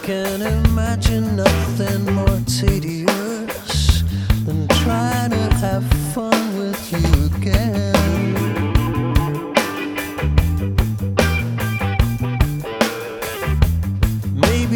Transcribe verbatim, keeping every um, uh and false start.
Can't imagine nothing more tedious than trying to have fun with you.